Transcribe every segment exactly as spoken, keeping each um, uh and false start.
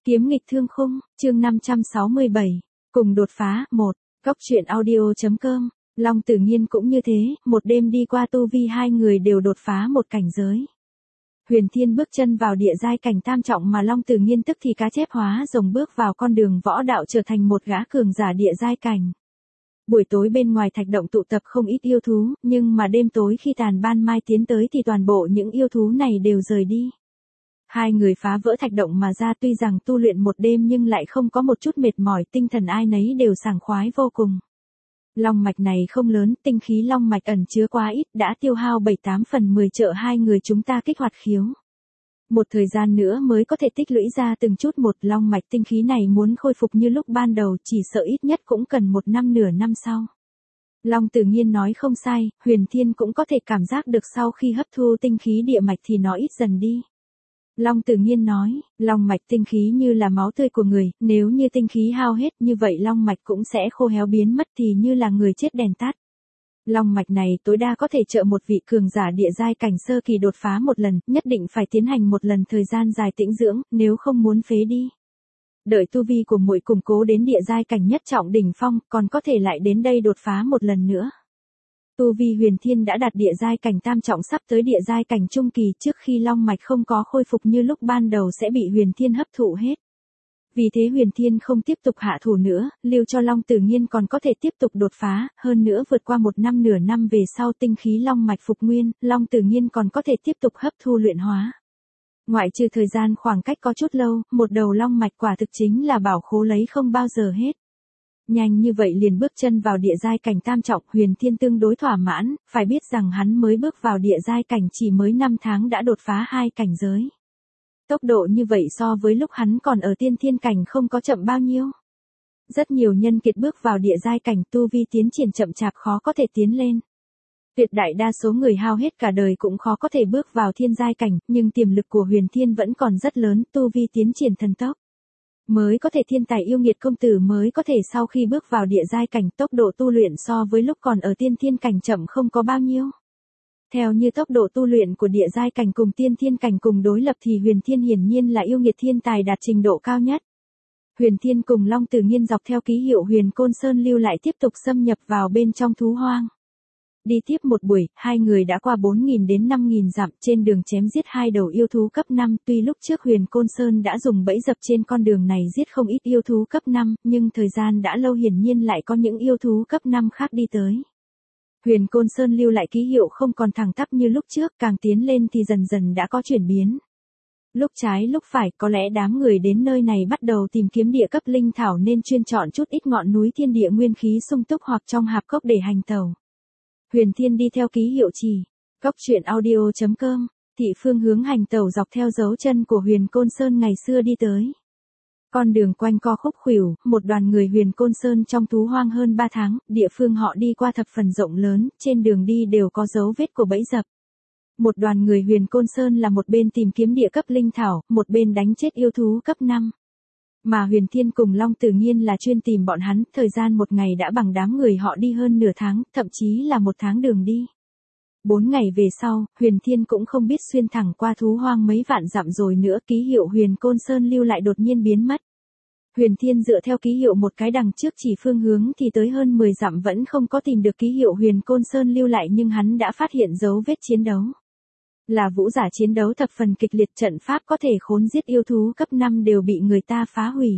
Kiếm nghịch thương khung, chương năm trăm sáu mươi bảy, cùng đột phá, một, Cốc truyện audio.com, Long Tử Nghiên cũng như thế, một đêm đi qua tu vi hai người đều đột phá một cảnh giới. Huyền Thiên bước chân vào địa giai cảnh tam trọng mà Long Tử Nghiên tức thì cá chép hóa rồng bước vào con đường võ đạo trở thành một gã cường giả địa giai cảnh. Buổi tối bên ngoài thạch động tụ tập không ít yêu thú, nhưng mà đêm tối khi tàn ban mai tiến tới thì toàn bộ những yêu thú này đều rời đi. Hai người phá vỡ thạch động mà ra, tuy rằng tu luyện một đêm nhưng lại không có một chút mệt mỏi, tinh thần ai nấy đều sảng khoái vô cùng. Long mạch này không lớn, tinh khí long mạch ẩn chứa quá ít, đã tiêu hao bảy tám phần mười trợ hai người chúng ta kích hoạt khiếu. Một thời gian nữa mới có thể tích lũy ra từng chút một, long mạch tinh khí này muốn khôi phục như lúc ban đầu chỉ sợ ít nhất cũng cần một năm nửa năm sau. Long Tử Nghiên nói không sai, Huyền Thiên cũng có thể cảm giác được sau khi hấp thu tinh khí địa mạch thì nó ít dần đi. Long Tử Nghiên nói, long mạch tinh khí như là máu tươi của người, nếu như tinh khí hao hết như vậy long mạch cũng sẽ khô héo biến mất thì như là người chết đèn tắt. Long mạch này tối đa có thể trợ một vị cường giả địa giai cảnh sơ kỳ đột phá một lần, nhất định phải tiến hành một lần thời gian dài tĩnh dưỡng, nếu không muốn phế đi. Đợi tu vi của muội củng cố đến địa giai cảnh nhất trọng đỉnh phong, còn có thể lại đến đây đột phá một lần nữa. Tu vi Huyền Thiên đã đạt địa giai cảnh tam trọng sắp tới địa giai cảnh trung kỳ, trước khi long mạch không có khôi phục như lúc ban đầu sẽ bị Huyền Thiên hấp thụ hết. Vì thế Huyền Thiên không tiếp tục hạ thủ nữa, lưu cho Long Tử Nghiên còn có thể tiếp tục đột phá, hơn nữa vượt qua một năm nửa năm về sau tinh khí long mạch phục nguyên, Long Tử Nghiên còn có thể tiếp tục hấp thu luyện hóa. Ngoại trừ thời gian khoảng cách có chút lâu, một đầu long mạch quả thực chính là bảo khố lấy không bao giờ hết. Nhanh như vậy liền bước chân vào địa giai cảnh tam trọng, Huyền Thiên tương đối thỏa mãn, phải biết rằng hắn mới bước vào địa giai cảnh chỉ mới năm tháng đã đột phá hai cảnh giới. Tốc độ như vậy so với lúc hắn còn ở tiên thiên cảnh không có chậm bao nhiêu. Rất nhiều nhân kiệt bước vào địa giai cảnh tu vi tiến triển chậm chạp khó có thể tiến lên. Tuyệt đại đa số người hao hết cả đời cũng khó có thể bước vào thiên giai cảnh, nhưng tiềm lực của Huyền Thiên vẫn còn rất lớn, tu vi tiến triển thần tốc. Mới có thể thiên tài yêu nghiệt công tử mới có thể sau khi bước vào địa giai cảnh tốc độ tu luyện so với lúc còn ở tiên thiên cảnh chậm không có bao nhiêu. Theo như tốc độ tu luyện của địa giai cảnh cùng tiên thiên cảnh cùng đối lập thì Huyền Thiên hiển nhiên là yêu nghiệt thiên tài đạt trình độ cao nhất. Huyền Thiên cùng Long Tử Nghiên dọc theo ký hiệu Huyền Côn Sơn lưu lại tiếp tục xâm nhập vào bên trong thú hoang. Đi tiếp một buổi, hai người đã qua bốn nghìn đến năm nghìn dặm, trên đường chém giết hai đầu yêu thú cấp năm, tuy lúc trước Huyền Côn Sơn đã dùng bẫy dập trên con đường này giết không ít yêu thú cấp năm, nhưng thời gian đã lâu hiển nhiên lại có những yêu thú cấp năm khác đi tới. Huyền Côn Sơn lưu lại ký hiệu không còn thẳng tắp như lúc trước, càng tiến lên thì dần dần đã có chuyển biến. Lúc trái lúc phải, có lẽ đám người đến nơi này bắt đầu tìm kiếm địa cấp linh thảo nên chuyên chọn chút ít ngọn núi thiên địa nguyên khí sung túc hoặc trong hạp cốc để hành tẩu. Huyền Thiên đi theo ký hiệu chỉ, Cốc truyện audio.com, thị phương hướng hành tẩu dọc theo dấu chân của Huyền Côn Sơn ngày xưa đi tới. Con đường quanh co khúc khuỷu, một đoàn người Huyền Côn Sơn trong thú hoang hơn ba tháng, địa phương họ đi qua thập phần rộng lớn, trên đường đi đều có dấu vết của bẫy dập. Một đoàn người Huyền Côn Sơn là một bên tìm kiếm địa cấp linh thảo, một bên đánh chết yêu thú cấp năm. Mà Huyền Thiên cùng Long Tử Nghiên là chuyên tìm bọn hắn, thời gian một ngày đã bằng đám người họ đi hơn nửa tháng, thậm chí là một tháng đường đi. Bốn ngày về sau, Huyền Thiên cũng không biết xuyên thẳng qua thú hoang mấy vạn dặm rồi nữa, ký hiệu Huyền Côn Sơn lưu lại đột nhiên biến mất. Huyền Thiên dựa theo ký hiệu một cái đằng trước chỉ phương hướng thì tới hơn mười dặm vẫn không có tìm được ký hiệu Huyền Côn Sơn lưu lại, nhưng hắn đã phát hiện dấu vết chiến đấu. Là vũ giả chiến đấu thập phần kịch liệt, trận pháp có thể khốn giết yêu thú cấp năm đều bị người ta phá hủy.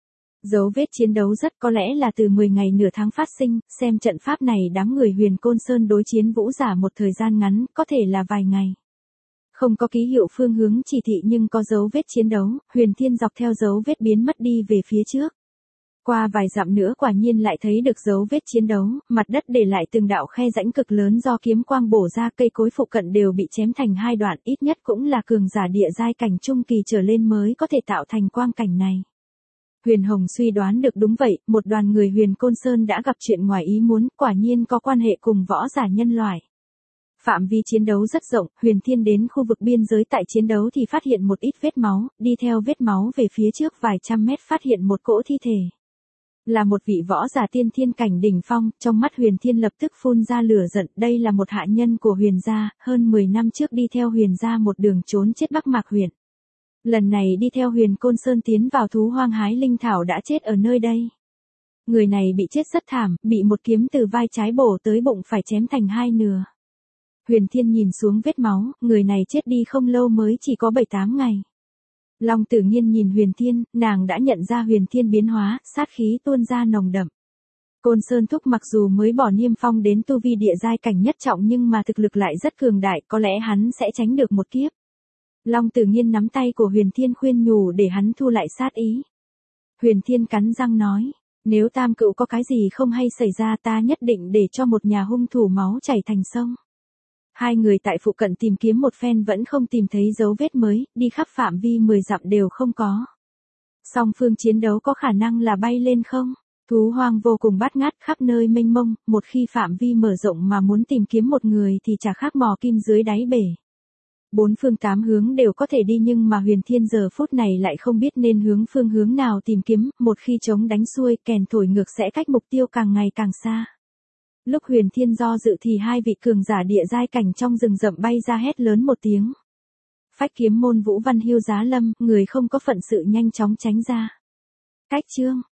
Dấu vết chiến đấu rất có lẽ là từ mười ngày nửa tháng phát sinh, xem trận pháp này đám người Huyền Côn Sơn đối chiến vũ giả một thời gian ngắn, có thể là vài ngày. Không có ký hiệu phương hướng chỉ thị nhưng có dấu vết chiến đấu, Huyền Thiên dọc theo dấu vết biến mất đi về phía trước. Qua vài dặm nữa quả nhiên lại thấy được dấu vết chiến đấu, mặt đất để lại từng đạo khe rãnh cực lớn do kiếm quang bổ ra, cây cối phụ cận đều bị chém thành hai đoạn, ít nhất cũng là cường giả địa giai cảnh trung kỳ trở lên mới có thể tạo thành quang cảnh này. Huyền Hồng suy đoán được đúng vậy, một đoàn người Huyền Côn Sơn đã gặp chuyện ngoài ý muốn, quả nhiên có quan hệ cùng võ giả nhân loại. Phạm vi chiến đấu rất rộng, Huyền Thiên đến khu vực biên giới tại chiến đấu thì phát hiện một ít vết máu, đi theo vết máu về phía trước vài trăm mét phát hiện một cỗ thi thể. Là một vị võ giả tiên thiên cảnh đỉnh phong, trong mắt Huyền Thiên lập tức phun ra lửa giận, đây là một hạ nhân của Huyền gia, hơn mười năm trước đi theo Huyền gia một đường trốn chết Bắc Mạc huyện. Lần này đi theo Huyền Côn Sơn tiến vào thú hoang hái linh thảo đã chết ở nơi đây. Người này bị chết rất thảm, bị một kiếm từ vai trái bổ tới bụng phải chém thành hai nửa. Huyền Thiên nhìn xuống vết máu, người này chết đi không lâu mới chỉ có bảy tám ngày. Long Tử Nghiên nhìn Huyền Thiên, nàng đã nhận ra Huyền Thiên biến hóa, sát khí tuôn ra nồng đậm. Côn Sơn Thúc mặc dù mới bỏ Niêm Phong đến tu vi địa giai cảnh nhất trọng nhưng mà thực lực lại rất cường đại, có lẽ hắn sẽ tránh được một kiếp. Long Tử Nghiên nắm tay của Huyền Thiên khuyên nhủ để hắn thu lại sát ý. Huyền Thiên cắn răng nói, nếu Tam Cựu có cái gì không hay xảy ra ta nhất định để cho một nhà hung thủ máu chảy thành sông. Hai người tại phụ cận tìm kiếm một phen vẫn không tìm thấy dấu vết mới, đi khắp phạm vi mười dặm đều không có. Song phương chiến đấu có khả năng là bay lên không? Thú hoang vô cùng bát ngát khắp nơi mênh mông, một khi phạm vi mở rộng mà muốn tìm kiếm một người thì chả khác mò kim dưới đáy bể. Bốn phương tám hướng đều có thể đi nhưng mà Huyền Thiên giờ phút này lại không biết nên hướng phương hướng nào tìm kiếm, một khi chống đánh xuôi kèn thổi ngược sẽ cách mục tiêu càng ngày càng xa. Lúc Huyền Thiên do dự thì hai vị cường giả địa giai cảnh trong rừng rậm bay ra hét lớn một tiếng. Phách kiếm môn Vũ Văn Hiêu giá lâm, người không có phận sự nhanh chóng tránh ra. Cách chương